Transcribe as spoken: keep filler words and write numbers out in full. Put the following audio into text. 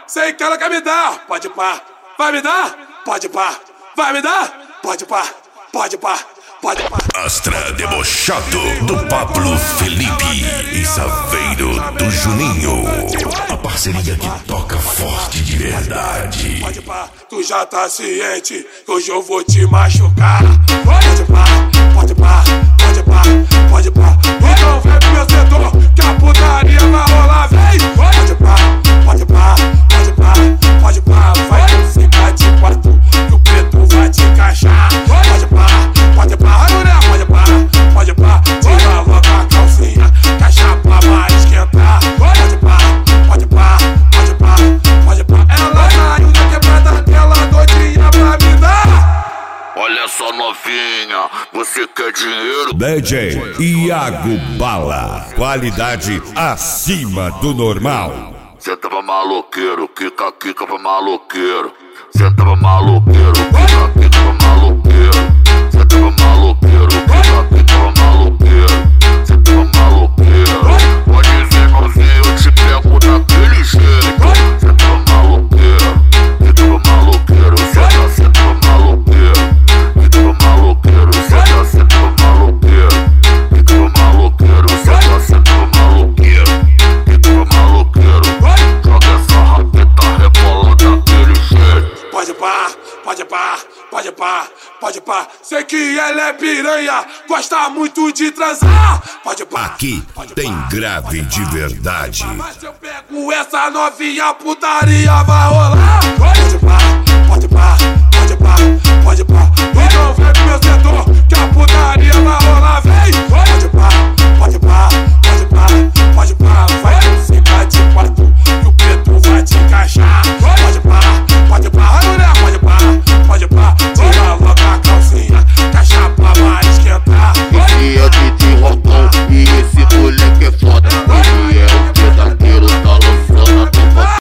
sei que ela quer me dar. Pode pá, vai me dar? Pode pá, vai me dar? Pode pá, pode pá, pode pá. Astra debochado do Pablo Felipe e Saveiro do Juninho. A parceria que toca forte de verdade. Pode pá, tu já tá ciente que hoje eu vou te machucar. Pode pá, pode pá, pode pá, pode pá. Então vem pro meu setor que a putaria vai rolar, vem. Pode pá, pode pá, pode pá, pode pá. Vai ficar de quatro que o preto vai te encaixar. Pode pá, pode pá, pode pá, pode pá. Tira logo a calcinha que a chapa vai esquentar. Pode pá, pode pá, pode pá, pode pá. Ela saiu da quebrada dela doidinha pra me dar. Olha só, novinha, você quer dinheiro? D J Iago Bala, qualidade acima do normal. Cê tava maloqueiro, quica, quica pra maloqueiro. Cê tava maloqueiro, quica, quica pra maloqueiro. Cê tava maloqueiro, quica, quica pra maloqueiro. Cê tava maloqueiro. Pode vir, novinho, eu te pego daquele jeito. Cê tava maloqueiro, quica pra maloqueiro. Cê tava, cê tava maloqueiro, quica pra maloqueiro. Cê tava, cê tava maloqueiro, quica pra maloqueiro. Cê tava, cê tava maloqueiro, quica pra maloqueiro. Joga essa rapeta rebolando daquele jeito. Pode pá, pode pá, pode pá, pode pá. Sei que ela é piranha, gosta muito de transar. Pode pá. Aqui tem grave de verdade. Mas se eu pego essa novinha, putaria vai rolar. Pode pá, pode pá, pode pá, pode pá. Então vem pro meu setor que a putaria vai rolar.